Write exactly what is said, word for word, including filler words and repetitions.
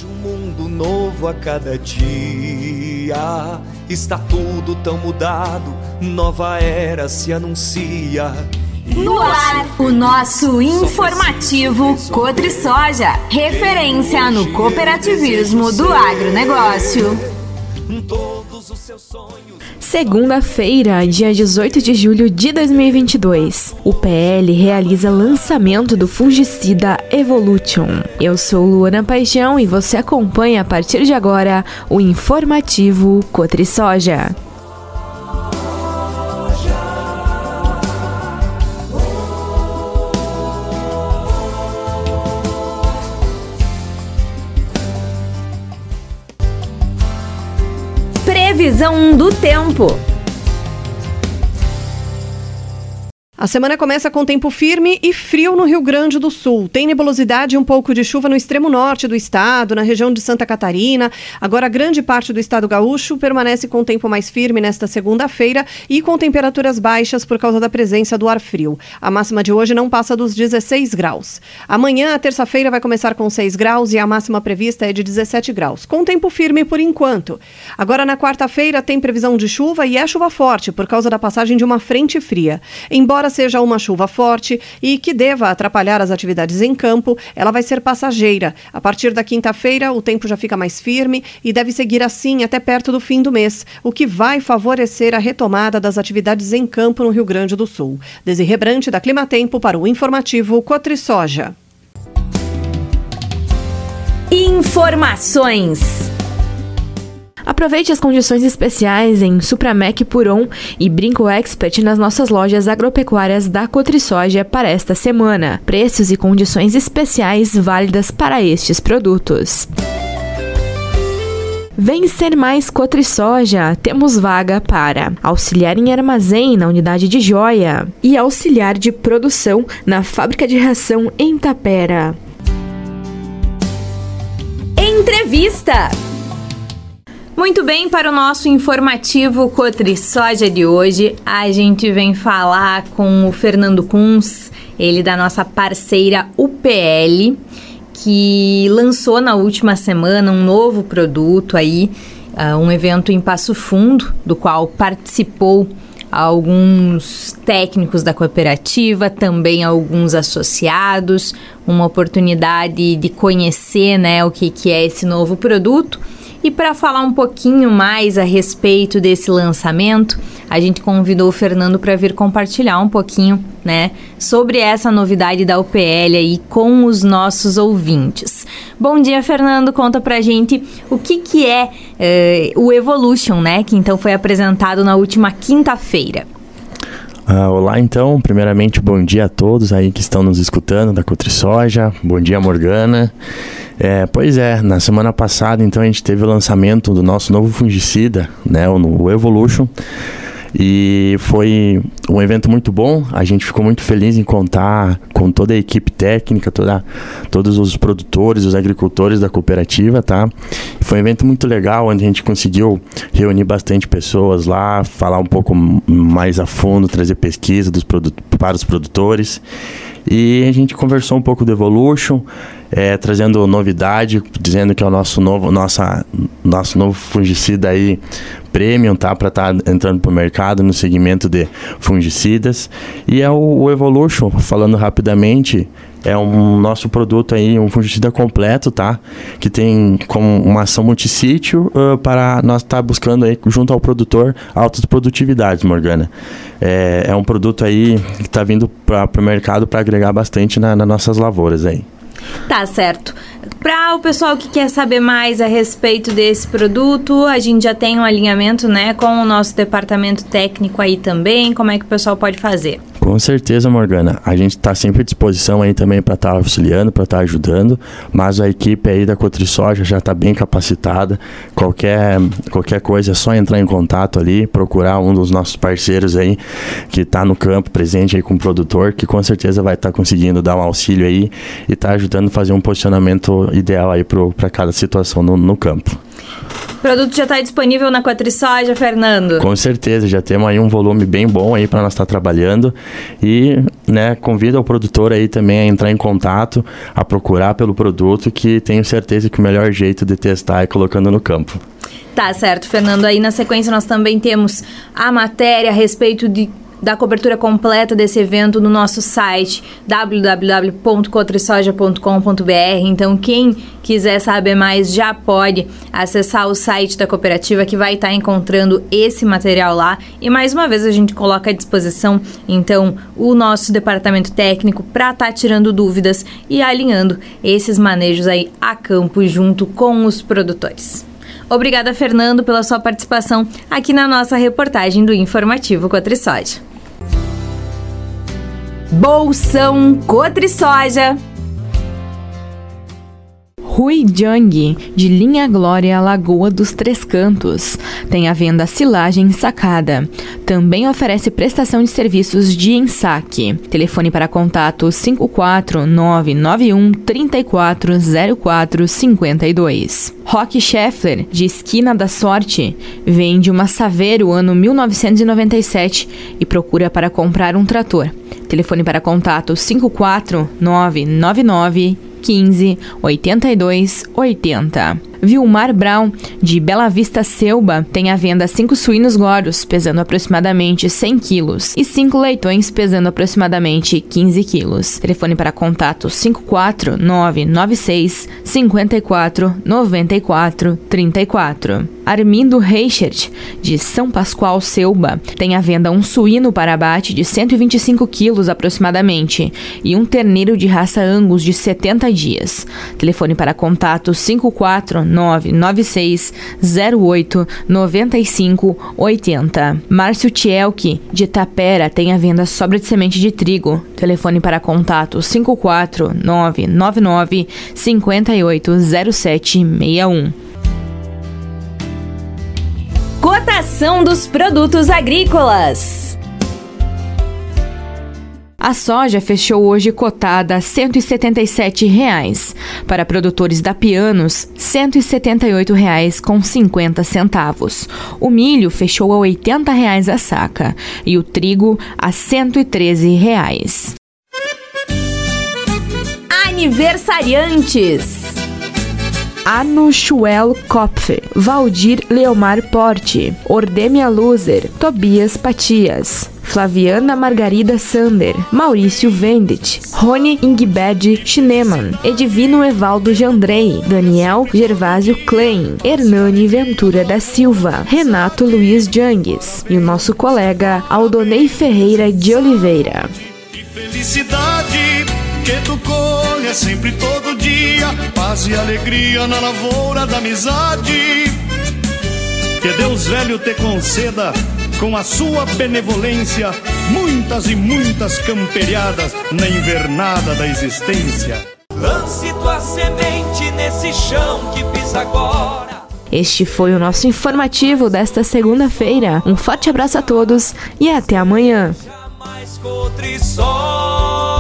Vejo um mundo novo a cada dia. Está tudo tão mudado, nova era se anuncia. No ar, o nosso informativo Cotrisoja, referência no cooperativismo do agronegócio. Segunda-feira, dia dezoito de julho de dois mil e vinte e dois, o P L realiza lançamento do fungicida Evolution. Eu sou Luana Paixão e você acompanha a partir de agora o informativo Cotrisoja. Previsão do tempo. A semana começa com tempo firme e frio no Rio Grande do Sul. Tem nebulosidade e um pouco de chuva no extremo norte do estado, na região de Santa Catarina. Agora, grande parte do estado gaúcho permanece com tempo mais firme nesta segunda-feira e com temperaturas baixas por causa da presença do ar frio. A máxima de hoje não passa dos dezesseis graus. Amanhã, a terça-feira, vai começar com seis graus e a máxima prevista é de dezessete graus, com tempo firme por enquanto. Agora, na quarta-feira, tem previsão de chuva e é chuva forte por causa da passagem de uma frente fria. Embora seja uma chuva forte e que deva atrapalhar as atividades em campo, ela vai ser passageira. A partir da quinta-feira, o tempo já fica mais firme e deve seguir assim até perto do fim do mês, o que vai favorecer a retomada das atividades em campo no Rio Grande do Sul. Desirê Brant, da Climatempo, para o informativo Cotrisoja. Informações. Aproveite as condições especiais em Supramec Puron e Brinco Expert nas nossas lojas agropecuárias da Cotrisoja para esta semana. Preços e condições especiais válidas para estes produtos. Vem ser mais Cotrisoja, temos vaga para auxiliar em armazém na unidade de joia e auxiliar de produção na fábrica de ração em Tapera. Entrevista. Muito bem, para o nosso informativo Cotrisoja de hoje, a gente vem falar com o Fernando Kunz, ele da nossa parceira U P L, que lançou na última semana um novo produto aí, uh, um evento em Passo Fundo, do qual participou alguns técnicos da cooperativa, também alguns associados, uma oportunidade de conhecer, né, o que, que é esse novo produto. E para falar um pouquinho mais a respeito desse lançamento, a gente convidou o Fernando para vir compartilhar um pouquinho, né, sobre essa novidade da U P L aí com os nossos ouvintes. Bom dia, Fernando, conta pra gente o que que é eh, o Evolution, né, que então foi apresentado na última quinta-feira. Uh, olá, então, primeiramente, bom dia a todos aí que estão nos escutando da Cotrisoja, bom dia, Morgana. É, pois é, na semana passada, então, a gente teve o lançamento do nosso novo fungicida, né, o Evolution, e foi um evento muito bom. A gente ficou muito feliz em contar com toda a equipe técnica, toda, todos os produtores, os agricultores da cooperativa, tá? Foi um evento muito legal, onde a gente conseguiu reunir bastante pessoas lá, falar um pouco mais a fundo, trazer pesquisa dos produ- para os produtores. E a gente conversou um pouco do Evolution, é, trazendo novidade, dizendo que é o nosso novo, nossa, nosso novo fungicida aí, premium, tá? Para estar tá entrando para o mercado no segmento de fungicidas. E é o, o Evolution, falando rapidamente, é um nosso produto aí, um fungicida completo, tá? Que tem como uma ação multissítio uh, para nós estar tá buscando aí, junto ao produtor, altas produtividades, Morgana. É, é um produto aí que está vindo para o mercado para agregar bastante na, nas nossas lavouras aí. Tá certo. Para o pessoal que quer saber mais a respeito desse produto, a gente já tem um alinhamento, né, com o nosso departamento técnico aí também. Como é que o pessoal pode fazer? Com certeza, Morgana. A gente está sempre à disposição aí também para estar tá auxiliando, para estar tá ajudando, mas a equipe aí da Cotrisoja já está bem capacitada. Qualquer, qualquer coisa é só entrar em contato ali, procurar um dos nossos parceiros aí que está no campo, presente aí com o produtor, que com certeza vai estar tá conseguindo dar um auxílio aí e estar tá ajudando a fazer um posicionamento ideal aí para cada situação no, no campo. O produto já está disponível na Cotrisoja, Fernando? Com certeza, já temos aí um volume bem bom aí para nós estar tá trabalhando e né, convido o produtor aí também a entrar em contato, a procurar pelo produto, que tenho certeza que o melhor jeito de testar é colocando no campo. Tá certo, Fernando. Aí na sequência nós também temos a matéria a respeito de da cobertura completa desse evento no nosso site w w w ponto cotrisoja ponto com ponto b r. Então, quem quiser saber mais já pode acessar o site da cooperativa, que vai estar encontrando esse material lá. E mais uma vez a gente coloca à disposição, então, o nosso departamento técnico para estar tirando dúvidas e alinhando esses manejos aí a campo junto com os produtores. Obrigada, Fernando, pela sua participação aqui na nossa reportagem do Informativo Cotrisoja. Bolsão Cotrisoja. Rui Jang, de Linha Glória, Lagoa dos Três Cantos. Tem à venda silagem sacada. Também oferece prestação de serviços de ensaque. Telefone para contato cinco quatro nove nove um três quatro zero quatro cinco dois. Rock Scheffler, de Esquina da Sorte, vende uma Saveiro ano mil novecentos e noventa e sete e procura para comprar um trator. Telefone para contato cinco quatro nove nove nove quinze, oitenta e dois, oitenta. Vilmar Brown, de Bela Vista Selba, tem à venda cinco suínos gordos, pesando aproximadamente cem quilos, e cinco leitões, pesando aproximadamente quinze quilos. Telefone para contato cinco quatro nove nove seis cinco quatro nove quatro três quatro. Armindo Reichert, de São Pascoal Selba, tem à venda um suíno para abate de cento e vinte e cinco quilos aproximadamente e um terneiro de raça Angus de setenta dias. Telefone para contato cinco quatro nove nove seis zero oito nove cinco oito zero. Márcio Tielke, de Tapera, tem à venda sobra de semente de trigo. Telefone para contato cinco quatro nove nove nove cinco oito zero sete seis um. Cotação dos produtos agrícolas. A soja fechou hoje cotada a cento e setenta e sete reais. Para produtores da Pianos, cento e setenta e oito reais com cinquenta centavos. O milho fechou a oitenta reais a saca e o trigo a cento e treze reais. Aniversariantes. Anu Schuel Kopf, Valdir Leomar Porte, Ordemia Loser, Tobias Patias, Flaviana Margarida Sander, Maurício Vendet, Rony Ingbed Schneemann, Edivino Evaldo Jandrei, Daniel Gervásio Klein, Hernani Ventura da Silva, Renato Luiz Jangues e o nosso colega Aldonei Ferreira de Oliveira. Que felicidade que tu colhe sempre todo dia, paz e alegria na lavoura da amizade. Que Deus velho te conceda, com a sua benevolência, muitas e muitas camperiadas na invernada da existência. Lance tua semente nesse chão que pisa agora. Este foi o nosso informativo desta segunda-feira. Um forte abraço a todos e até amanhã. Jamais Cotrisoja.